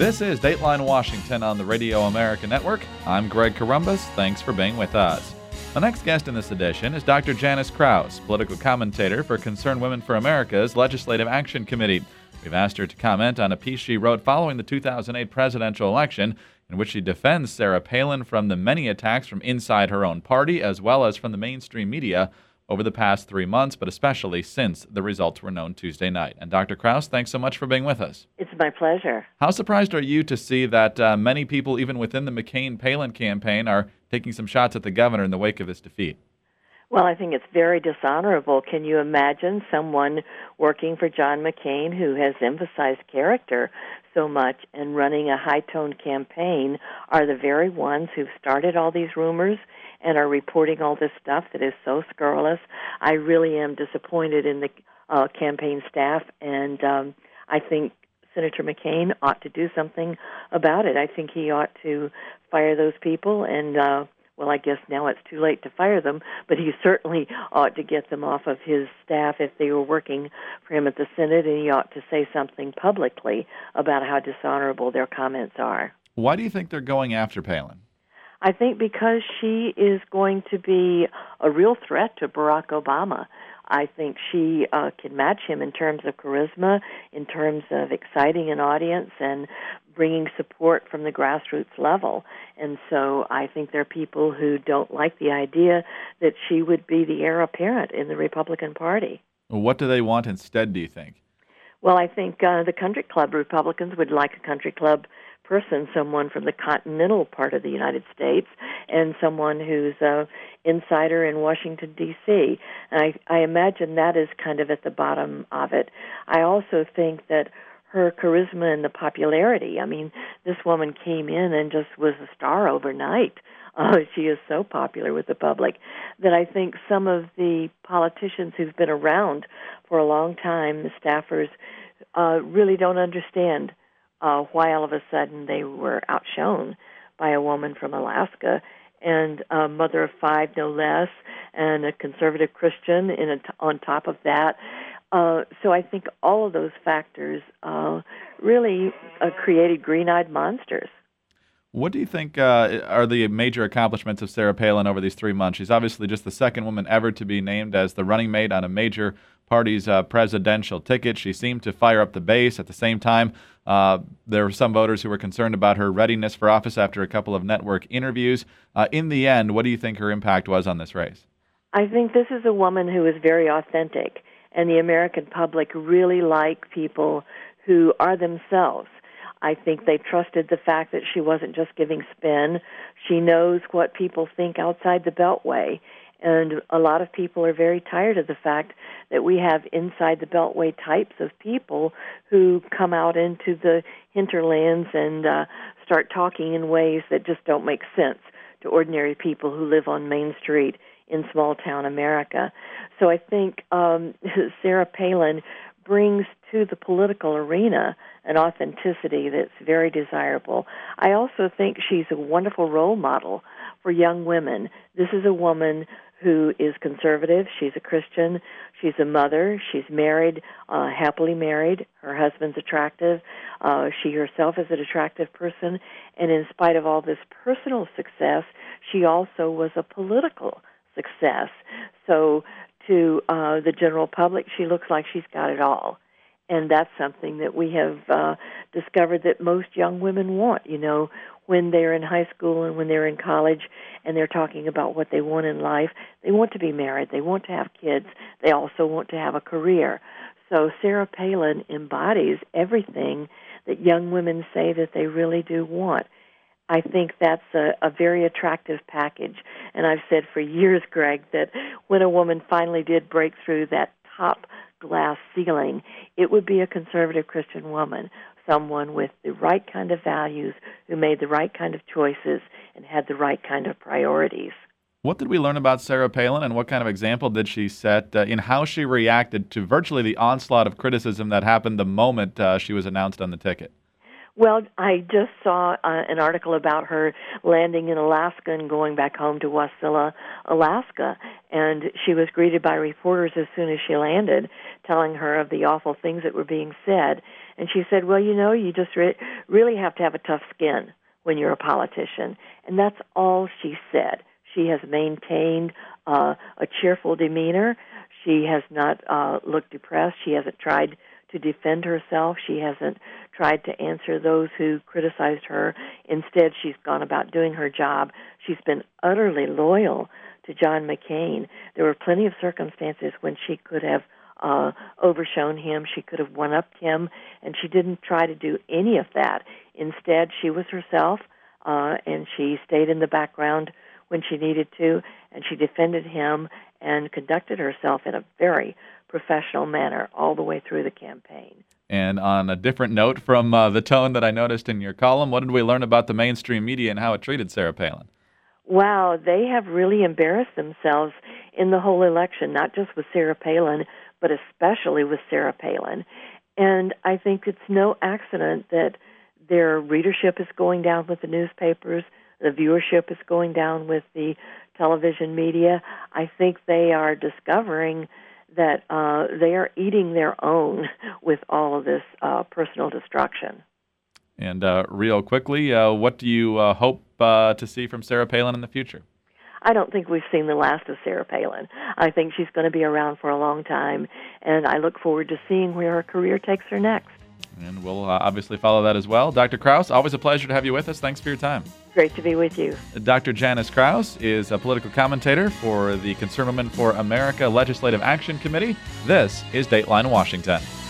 This is Dateline Washington on the Radio America Network. I'm Greg Corombos. Thanks for being with us. The next guest in this edition is Dr. Janice Krause, political commentator for Concerned Women for America's Legislative Action Committee. We've asked her to comment on a piece she wrote following the 2008 presidential election, in which she defends Sarah Palin from the many attacks from inside her own party as well as from the mainstream media over the past 3 months, but especially since the results were known Tuesday night. And Dr. Krause, thanks so much for being with us. It's my pleasure. How surprised are you to see that many people, even within the McCain-Palin campaign, are taking some shots at the governor in the wake of his defeat? Well, I think it's very dishonorable. Can you imagine someone working for John McCain who has emphasized character so much and running a high-toned campaign are the very ones who've started all these rumors and are reporting all this stuff that is so scurrilous? I really am disappointed in the campaign staff, and I think Senator McCain ought to do something about it. I think he ought to fire those people, and, well, I guess now it's too late to fire them, but he certainly ought to get them off of his staff if they were working for him at the Senate, and he ought to say something publicly about how dishonorable their comments are. Why do you think they're going after Palin? I think because she is going to be a real threat to Barack Obama. I think she can match him in terms of charisma, in terms of exciting an audience and bringing support from the grassroots level. And so I think there are people who don't like the idea that she would be the heir apparent in the Republican Party. What do they want instead, do you think? Well, I think the country club Republicans would like a country club person, someone from the continental part of the United States, and someone who's an insider in Washington, D.C. And I imagine that is kind of at the bottom of it. I also think that her charisma and the popularity, I mean, this woman came in and just was a star overnight. She is so popular with the public that I think some of the politicians who've been around for a long time, the staffers, really don't understand why all of a sudden they were outshone by a woman from Alaska and a mother of five, no less, and a conservative Christian on top of that. So I think all of those factors really created green-eyed monsters. What do you think are the major accomplishments of Sarah Palin over these 3 months? She's obviously just the second woman ever to be named as the running mate on a major party's presidential ticket. She seemed to fire up the base. At the same time, there were some voters who were concerned about her readiness for office after a couple of network interviews. In the end, what do you think her impact was on this race? I think this is a woman who is very authentic, and the American public really like people who are themselves. I think they trusted the fact that she wasn't just giving spin. She knows what people think outside the Beltway. And a lot of people are very tired of the fact that we have inside the Beltway types of people who come out into the hinterlands and start talking in ways that just don't make sense to ordinary people who live on Main Street in small-town America. So I think Sarah Palin brings to the political arena an authenticity that's very desirable. I also think she's a wonderful role model for young women. This is a woman who is conservative. She's a Christian. She's a mother. She's married, happily married. Her husband's attractive. She herself is an attractive person. And in spite of all this personal success, she also was a political success. So to the general public, she looks like she's got it all. And that's something that we have discovered that most young women want, you know, when they're in high school and when they're in college and they're talking about what they want in life. They want to be married. They want to have kids. They also want to have a career. So Sarah Palin embodies everything that young women say that they really do want. I think that's a very attractive package. And I've said for years, Greg, that when a woman finally did break through that top glass ceiling, it would be a conservative Christian woman, someone with the right kind of values, who made the right kind of choices and had the right kind of priorities. What did we learn about Sarah Palin, and what kind of example did she set in how she reacted to virtually the onslaught of criticism that happened the moment she was announced on the ticket? Well, I just saw an article about her landing in Alaska and going back home to Wasilla, Alaska, and she was greeted by reporters as soon as she landed, telling her of the awful things that were being said. And she said, well, you just really have to have a tough skin when you're a politician. And that's all she said. She has maintained a cheerful demeanor. She has not looked depressed. She hasn't tried to defend herself. She hasn't tried to answer those who criticized her. Instead, she's gone about doing her job. She's been utterly loyal to John McCain. There were plenty of circumstances when she could have overshown him. She could have one-upped him, and she didn't try to do any of that. Instead, she was herself, and she stayed in the background when she needed to, and she defended him and conducted herself in a very professional manner all the way through the campaign. And on a different note from the tone that I noticed in your column, what did we learn about the mainstream media and how it treated Sarah Palin? Wow, they have really embarrassed themselves in the whole election, not just with Sarah Palin, but especially with Sarah Palin. And I think it's no accident that their readership is going down with the newspapers, the viewership is going down with the television media. I think they are discovering that they are eating their own with all of this personal destruction. And real quickly, what do you hope to see from Sarah Palin in the future? I don't think we've seen the last of Sarah Palin. I think she's going to be around for a long time, and I look forward to seeing where her career takes her next. And we'll obviously follow that as well. Dr. Krause, always a pleasure to have you with us. Thanks for your time. Great to be with you. Dr. Janice Krause is a political commentator for the Concerned Women for America Legislative Action Committee. This is Dateline Washington.